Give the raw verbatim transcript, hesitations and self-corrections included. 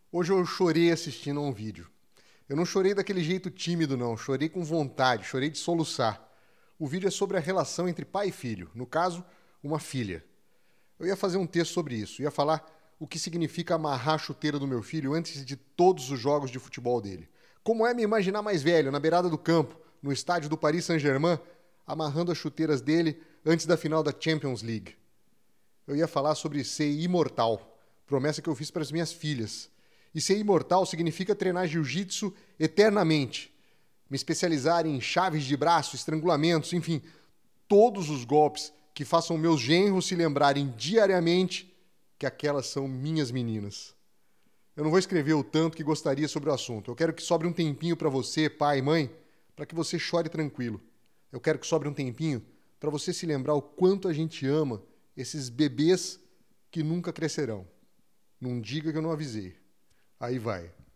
Hoje eu chorei assistindo a um vídeo. Eu não chorei daquele jeito tímido, não. Chorei com vontade, chorei de soluçar. O vídeo é sobre a relação entre pai e filho. No caso, uma filha. Eu ia fazer um texto sobre isso. Ia falar o que significa amarrar a chuteira do meu filho antes de todos os jogos de futebol dele. Como é me imaginar mais velho, na beirada do campo, no estádio do Paris Saint-Germain, amarrando as chuteiras dele antes da final da Champions League. Eu ia falar sobre ser imortal. Promessa que eu fiz para as minhas filhas. E ser imortal significa treinar jiu-jitsu eternamente. Me especializar em chaves de braço, estrangulamentos, enfim, todos os golpes que façam meus genros se lembrarem diariamente que aquelas são minhas meninas. Eu não vou escrever o tanto que gostaria sobre o assunto. Eu quero que sobre um tempinho para você, pai e mãe, para que você chore tranquilo. Eu quero que sobre um tempinho para você se lembrar o quanto a gente ama esses bebês que nunca crescerão. Não diga que eu não avisei. Aí vai.